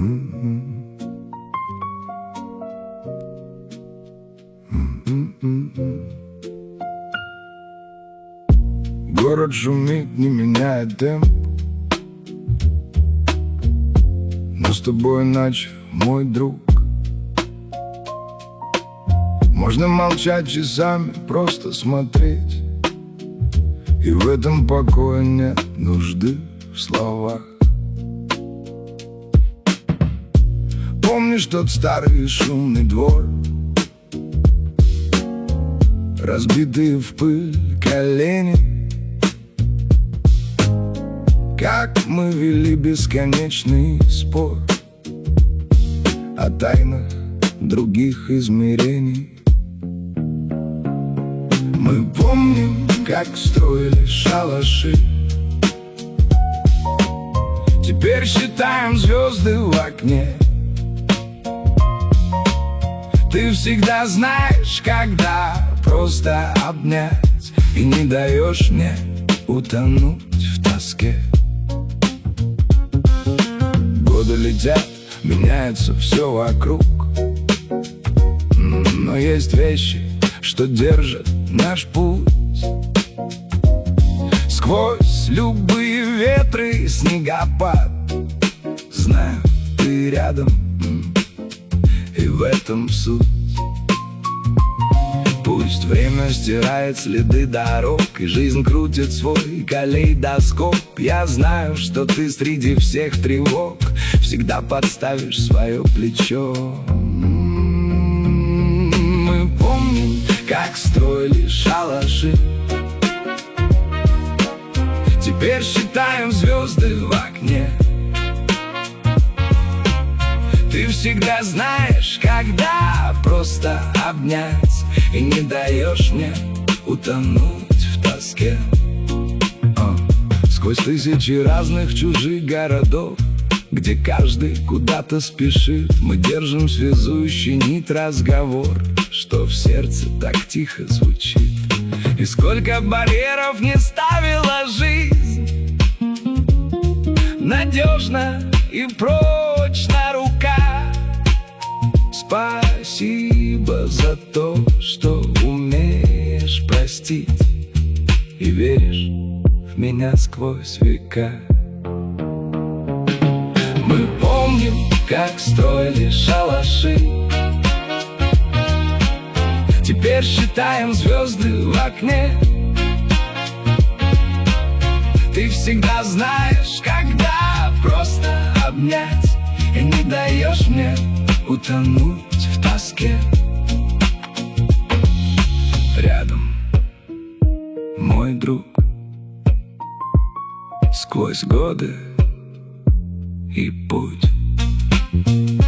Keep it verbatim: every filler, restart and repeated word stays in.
Город шумит, не меняя темп, но с тобой иначе, мой друг. Можно молчать часами, просто смотреть, и в этом покое нет нужды в словах. Помнишь тот старый шумный двор, разбитые в пыль колени, как мы вели бесконечный спор о тайнах других измерений. Мы помним, как строили шалаши, теперь считаем звезды в окне. Ты всегда знаешь, когда просто обнять, и не даешь мне утонуть в тоске. Годы летят, меняется все вокруг, но есть вещи, что держат наш путь. Сквозь любые ветры, снегопад, знаю, ты рядом, и в этом суть. Пусть время стирает следы дорог, и жизнь крутит свой калейдоскоп, я знаю, что ты среди всех тревог всегда подставишь свое плечо. Мы помним, как строили шалаши, теперь считаем звезды в окне. Ты всегда знаешь, когда просто обнять, и не даешь мне утонуть в тоске. О, сквозь тысячи разных чужих городов, где каждый куда-то спешит, мы держим связующий нить разговор, что в сердце так тихо звучит. И сколько барьеров не ставила жизнь, надежно и прочно рука. Спасибо за то, что умеешь простить и веришь в меня сквозь века. Мы помним, как строили шалаши, теперь считаем звезды в окне. Ты всегда знаешь, когда просто обнять, и не даешь мне утонуть в тоске. Рядом, мой друг, сквозь годы и путь.